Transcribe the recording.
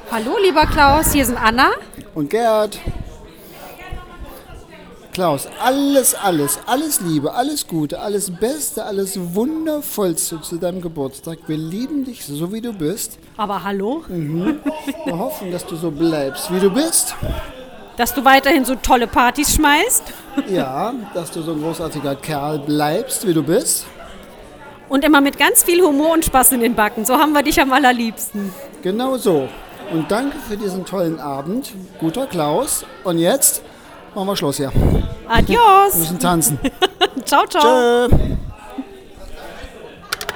Hallo, lieber Klaus, hier sind Anna. Und Gerd. Klaus, alles Liebe, alles Gute, alles Beste, alles Wundervollste zu deinem Geburtstag. Wir lieben dich so, wie du bist. Aber hallo? Wir hoffen, dass du so bleibst, wie du bist. Dass du weiterhin so tolle Partys schmeißt. Ja, dass du so ein großartiger Kerl bleibst, wie du bist. Und immer mit ganz viel Humor und Spaß in den Backen. So haben wir dich am allerliebsten. Genau so. Und danke für diesen tollen Abend, guter Klaus. Und jetzt machen wir Schluss hier. Adios. Wir müssen tanzen. Ciao, ciao. Tschö.